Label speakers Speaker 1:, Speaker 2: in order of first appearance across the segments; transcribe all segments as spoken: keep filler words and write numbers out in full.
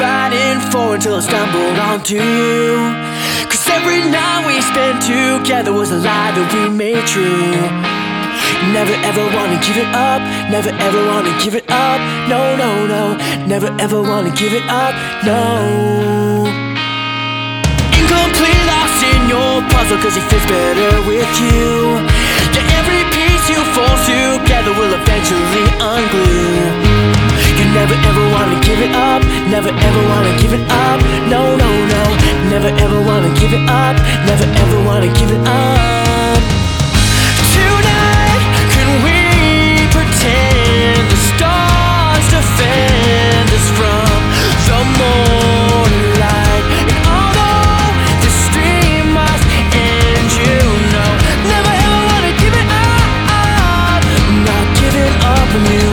Speaker 1: fighting for until I stumbled onto you. Cause every night we spent together was a lie that we made true. Never ever wanna give it up, never ever wanna give it up. No, no, no, never ever wanna give it up, no. Incomplete, lost in your puzzle, cause it fits better with you. Yeah, every piece you force together will eventually unglue. You never ever wanna give it up, never ever wanna give it up. No, no, no, never ever wanna give it up, never ever wanna give it up. Tonight, can we pretend the stars defend us from the morning light? And although this dream must end, you know, never ever wanna give it up. I'm not giving up on you.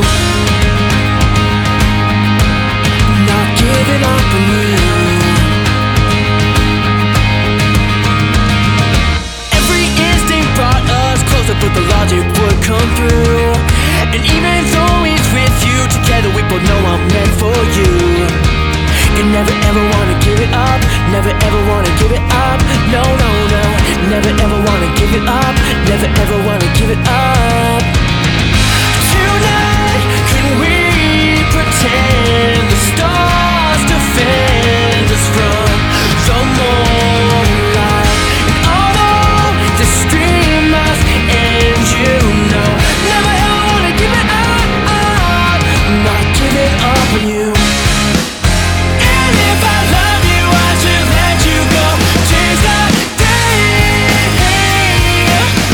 Speaker 1: Not giving up on you. Every instinct brought us closer, but the logic would come through. And even though it's with you, together we both know I'm meant for you. You never ever wanna give it up, never ever wanna give it up. No, no, no, never ever wanna give it up, never ever wanna give it up. Tonight, can we pretend the stars defend us from the morning light? And although this dream must end, you know, never ever wanna give it up. I'm not giving up on you. And if I love you, I should let you go. Change the day.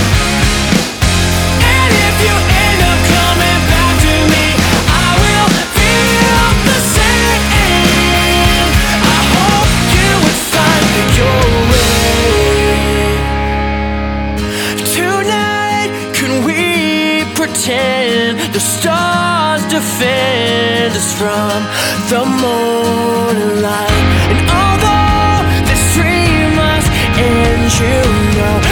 Speaker 1: And if you end up coming back to me, I will feel the same. I hope you would find your way. Tonight, can we pretend the stars defend us from the morning light? And although this dream must end, you know,